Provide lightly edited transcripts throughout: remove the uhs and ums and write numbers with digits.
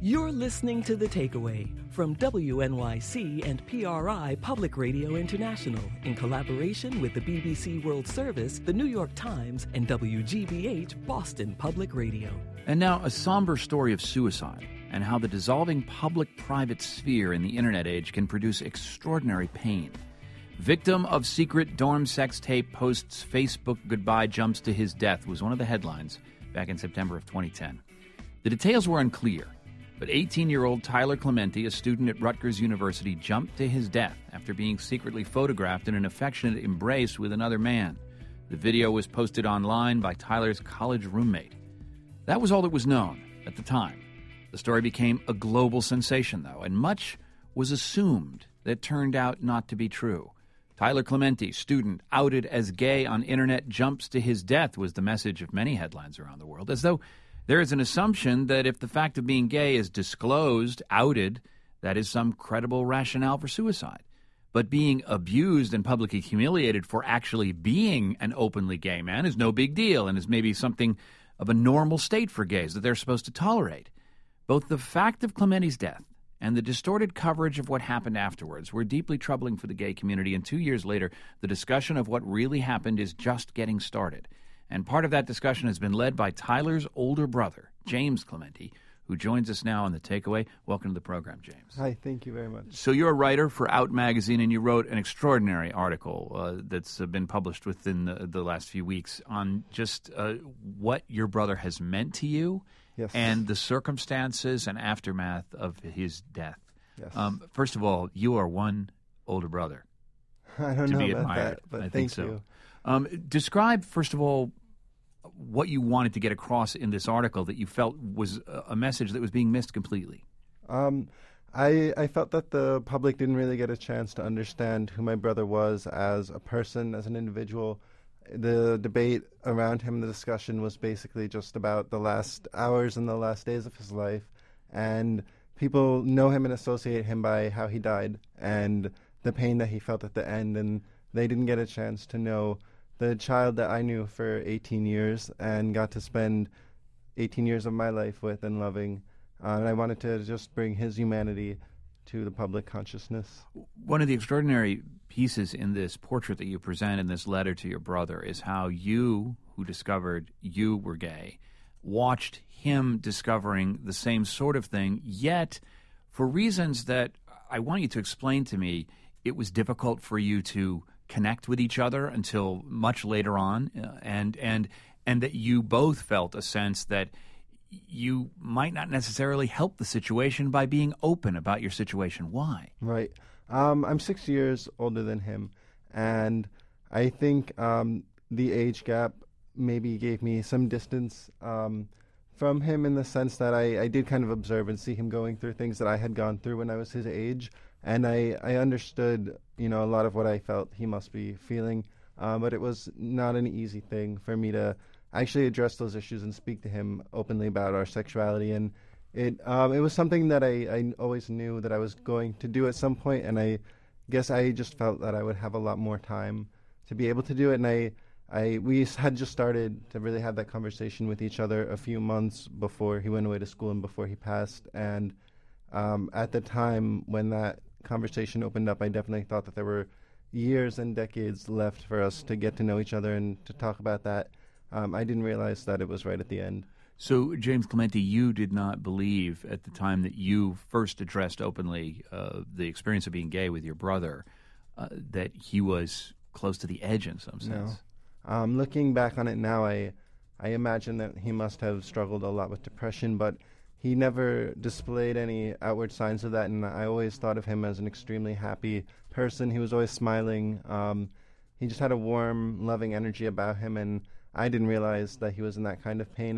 You're listening to The Takeaway from WNYC and PRI Public Radio International in collaboration with the BBC World Service, the New York Times, and WGBH Boston Public Radio. And now a somber story of suicide and how the dissolving public-private sphere in the internet age can produce extraordinary pain. Victim of secret dorm sex tape posts Facebook goodbye jumps to his death was one of the headlines back in September of 2010. The details were unclear, but 18-year-old Tyler Clementi, a student at Rutgers University, jumped to his death after being secretly photographed in an affectionate embrace with another man. The video was posted online by Tyler's college roommate. That was all that was known at the time. The story became a global sensation, though, and much was assumed that turned out not to be true. Tyler Clementi, student outed as gay on internet, jumps to his death was the message of many headlines around the world, as though there is an assumption that if the fact of being gay is disclosed, outed, that is some credible rationale for suicide. But being abused and publicly humiliated for actually being an openly gay man is no big deal and is maybe something of a normal state for gays that they're supposed to tolerate. Both the fact of Clementi's death and the distorted coverage of what happened afterwards were deeply troubling for the gay community, and 2 years later, the discussion of what really happened is just getting started. And part of that discussion has been led by Tyler's older brother, James Clementi, who joins us now on The Takeaway. Welcome to the program, James. Hi, thank you very much. So you're a writer for Out Magazine, and you wrote an extraordinary article that's been published within the last few weeks on just what your brother has meant to you. Yes. And the circumstances and aftermath of his death. Yes. First of all, you are one older brother. I don't to know be about admired. that, but I thank think so. you. Describe, first of all, what you wanted to get across in this article that you felt was a message that was being missed completely. I felt that the public didn't really get a chance to understand who my brother was as a person, as an individual. The debate around him, the discussion was basically just about the last hours and the last days of his life. And people know him and associate him by how he died and the pain that he felt at the end. And they didn't get a chance to know the child that I knew for 18 years and got to spend 18 years of my life with and loving. And I wanted to just bring his humanity to the public consciousness. One of the extraordinary pieces in this portrait that you present in this letter to your brother is how you, who discovered you were gay, watched him discovering the same sort of thing, yet for reasons that I want you to explain to me, it was difficult for you to connect with each other until much later on, and that you both felt a sense that you might not necessarily help the situation by being open about your situation. Why? Right. I'm 6 years older than him, and I think the age gap maybe gave me some distance from him in the sense that I did kind of observe and see him going through things that I had gone through when I was his age, and I understood, a lot of what I felt he must be feeling, but it was not an easy thing for me to actually address those issues and speak to him openly about our sexuality. And it was something that I always knew that I was going to do at some point, and I guess I just felt that I would have a lot more time to be able to do it. And we had just started to really have that conversation with each other a few months before he went away to school and before he passed. And at the time when that conversation opened up, I definitely thought that there were years and decades left for us to get to know each other and to talk about that. I didn't realize that it was right at the end. So, James Clementi, you did not believe at the time that you first addressed openly the experience of being gay with your brother that he was close to the edge in some sense. No. Looking back on it now, I imagine that he must have struggled a lot with depression, but he never displayed any outward signs of that, and I always thought of him as an extremely happy person. He was always smiling. He just had a warm, loving energy about him, and I didn't realize that he was in that kind of pain.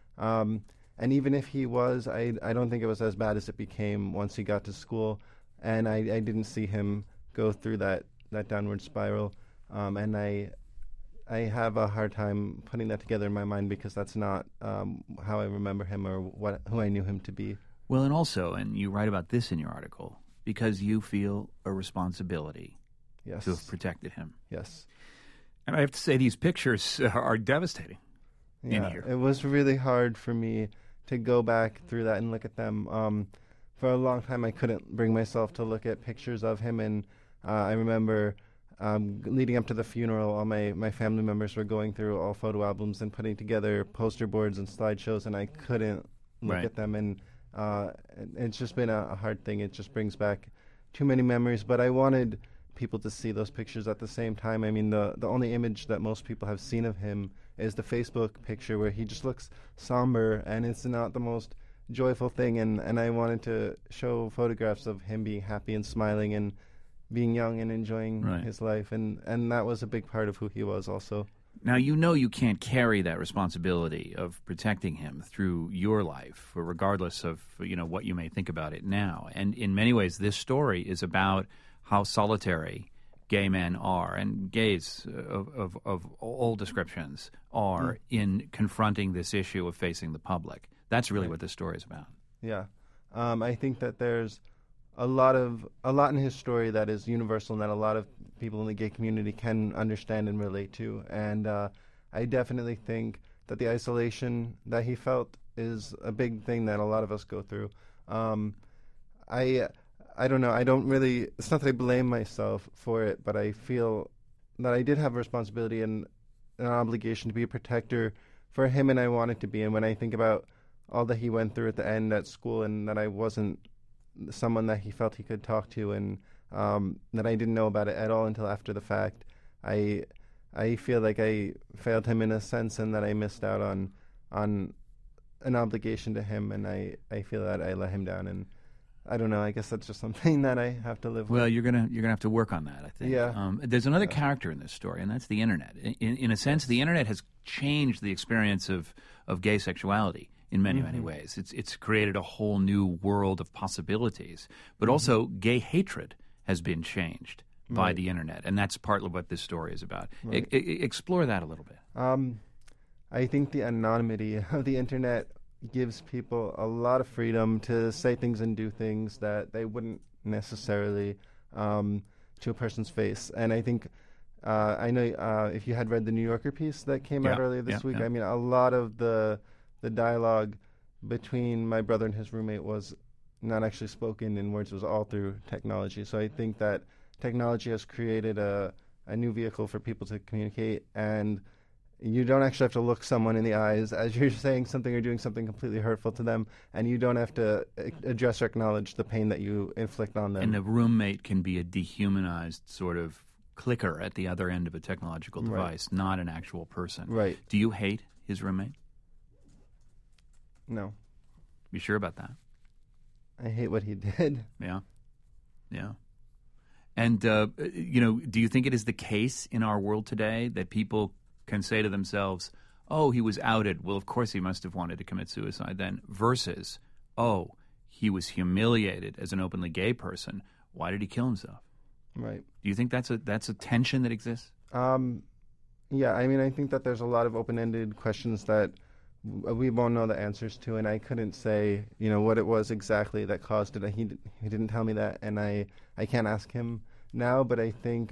And even if he was, I don't think it was as bad as it became once he got to school, and I didn't see him go through that downward spiral. And I have a hard time putting that together in my mind because that's not how I remember him or who I knew him to be. Well, and also, and you write about this in your article, because you feel a responsibility Yes. to have protected him. Yes. And I have to say, these pictures are devastating in here. It was really hard for me to go back through that and look at them. For a long time, I couldn't bring myself to look at pictures of him, and I remember leading up to the funeral, all my family members were going through all photo albums and putting together poster boards and slideshows, and I couldn't look Right. at them, and it's just been a hard thing. It just brings back too many memories, but I wanted people to see those pictures at the same time. I mean, the only image that most people have seen of him is the Facebook picture where he just looks somber, and it's not the most joyful thing, and I wanted to show photographs of him being happy and smiling and being young and enjoying Right. his life, and that was a big part of who he was also. Now, you know you can't carry that responsibility of protecting him through your life, regardless of what you may think about it now. And in many ways, this story is about how solitary gay men are, and gays of all descriptions are in confronting this issue of facing the public. That's really what this story is about. Yeah. I think that there's a lot in his story that is universal and that a lot of people in the gay community can understand and relate to. And I definitely think that the isolation that he felt is a big thing that a lot of us go through. I don't know. I don't really. It's not that I blame myself for it, but I feel that I did have a responsibility and an obligation to be a protector for him, and I wanted to be. And when I think about all that he went through at the end at school, and that I wasn't someone that he felt he could talk to, and that I didn't know about it at all until after the fact, I feel like I failed him in a sense, and that I missed out on an obligation to him, and I feel that I let him down, and I don't know. I guess that's just something that I have to live with. Well, you're gonna have to work on that, I think. Yeah. There's another character in this story, and that's the internet. In a sense, the internet has changed the experience of gay sexuality in many, many ways. It's created a whole new world of possibilities. But also, gay hatred has been changed by the internet, and that's partly what this story is about. Right. Explore that a little bit. I think the anonymity of the internet gives people a lot of freedom to say things and do things that they wouldn't necessarily to a person's face. And I think, I know if you had read the New Yorker piece that came out earlier this week, I mean, a lot of the dialogue between my brother and his roommate was not actually spoken in words. It was all through technology. So I think that technology has created a new vehicle for people to communicate, and you don't actually have to look someone in the eyes as you're saying something or doing something completely hurtful to them, and you don't have to address or acknowledge the pain that you inflict on them. And the roommate can be a dehumanized sort of clicker at the other end of a technological device, not an actual person. Right. Do you hate his roommate? No. You sure about that? I hate what he did. Yeah. Yeah. And, do you think it is the case in our world today that people can say to themselves, oh, he was outed. Well, of course he must have wanted to commit suicide then. Versus, oh, he was humiliated as an openly gay person. Why did he kill himself? Right. Do you think that's a tension that exists? Yeah, I mean, I think that there's a lot of open-ended questions that we won't know the answers to, and I couldn't say, what it was exactly that caused it. He didn't tell me that, and I can't ask him now, but I think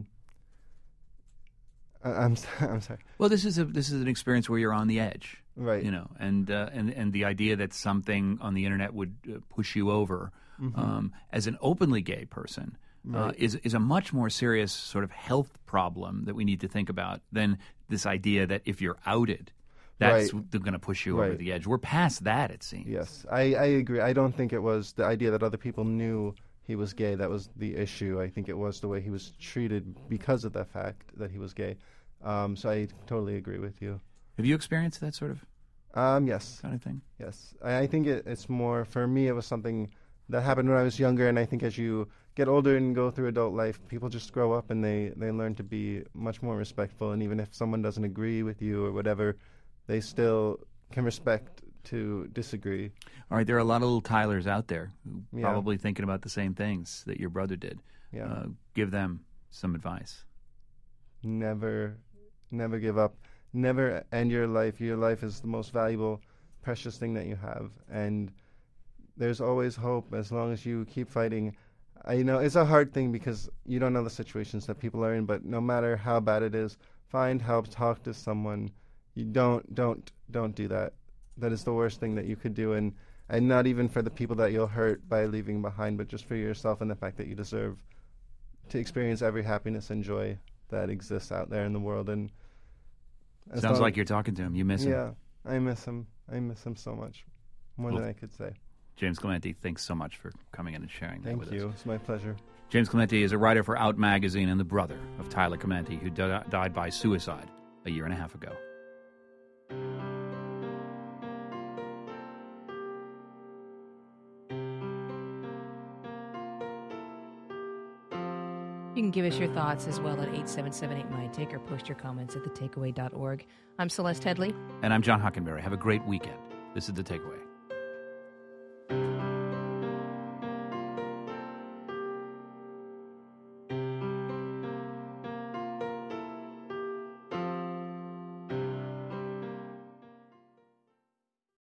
I'm sorry. Well, this is an experience where you're on the edge, right? And the idea that something on the internet would push you over as an openly gay person is a much more serious sort of health problem that we need to think about than this idea that if you're outed, that's going to push you over the edge. We're past that, it seems. Yes, I agree. I don't think it was the idea that other people knew he was gay that was the issue. I think it was the way he was treated because of the fact that he was gay. So I totally agree with you. Have you experienced that sort of yes kind of thing? Yes. I think it's more, for me, it was something that happened when I was younger, and I think as you get older and go through adult life, people just grow up and they learn to be much more respectful, and even if someone doesn't agree with you or whatever, they still can respect to disagree. All right, there are a lot of little Tylers out there who probably thinking about the same things that your brother did. Yeah. Give them some advice. Never give up. Never end your life. Your life is the most valuable, precious thing that you have, and there's always hope as long as you keep fighting. I know it's a hard thing because you don't know the situations that people are in, but no matter how bad it is, find help, talk to someone. You don't do that. is the worst thing that you could do, and not even for the people that you'll hurt by leaving behind, but just for yourself and the fact that you deserve to experience every happiness and joy that exists out there in the world. And sounds like you're talking to him. You miss him. Yeah, I miss him. I miss him so much, more than I could say. James Clemente, thanks so much for coming in and sharing that with us. Thank you. It's my pleasure. James Clemente is a writer for Out Magazine and the brother of Tyler Clemente, who died by suicide a year and a half ago. You can give us your thoughts as well at 877-8MIND-TAKE or post your comments at thetakeaway.org. I'm Celeste Headley. And I'm John Hockenberry. Have a great weekend. This is The Takeaway.